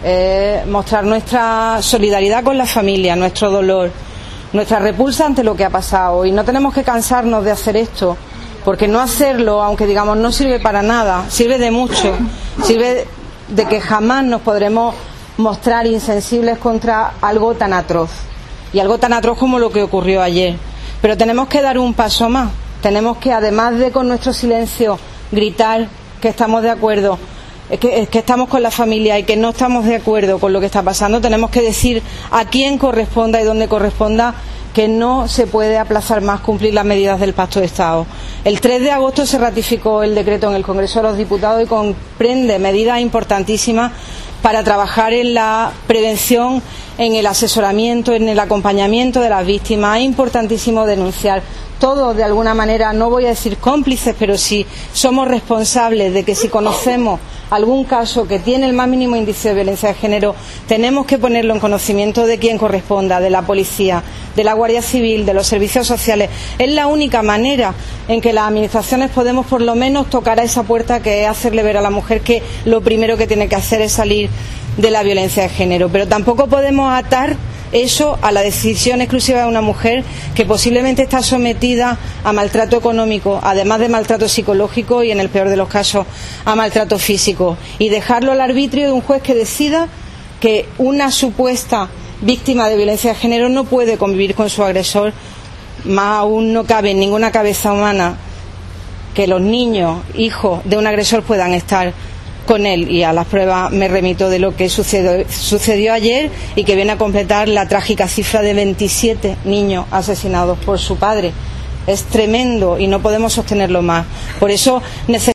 mostrar nuestra solidaridad con la familia, nuestro dolor, nuestra repulsa ante lo que ha pasado. Y no tenemos que cansarnos de hacer esto, porque no hacerlo, aunque digamos no sirve para nada, sirve de mucho, sirve de que jamás nos podremos mostrar insensibles contra algo tan atroz, y algo tan atroz como lo que ocurrió ayer. Pero tenemos que dar un paso más, tenemos que, además de con nuestro silencio gritar que estamos de acuerdo, que estamos con la familia y que no estamos de acuerdo con lo que está pasando, tenemos que decir a quién corresponda y dónde corresponda que no se puede aplazar más cumplir las medidas del Pacto de Estado. El 3 de agosto se ratificó el decreto en el Congreso de los Diputados y comprende medidas importantísimas para trabajar en la prevención, en el asesoramiento, en el acompañamiento de las víctimas. Es importantísimo denunciar. Todos, de alguna manera, no voy a decir cómplices, pero sí somos responsables de que si conocemos algún caso que tiene el más mínimo índice de violencia de género, tenemos que ponerlo en conocimiento de quien corresponda, de la policía, de la Guardia Civil, de los servicios sociales. Es la única manera en que las administraciones podemos por lo menos tocar a esa puerta, que es hacerle ver a la mujer que lo primero que tiene que hacer es salir de la violencia de género. Pero tampoco podemos atar eso a la decisión exclusiva de una mujer que posiblemente está sometida a maltrato económico, además de maltrato psicológico y, en el peor de los casos, a maltrato físico, y dejarlo al arbitrio de un juez que decida que una supuesta víctima de violencia de género no puede convivir con su agresor. Más aún no cabe en ninguna cabeza humana que los niños, hijos de un agresor, puedan estar con él, y a las pruebas me remito de lo que sucedió ayer y que viene a completar la trágica cifra de 27 niños asesinados por su padre. Es tremendo y no podemos sostenerlo más. Por eso necesitamos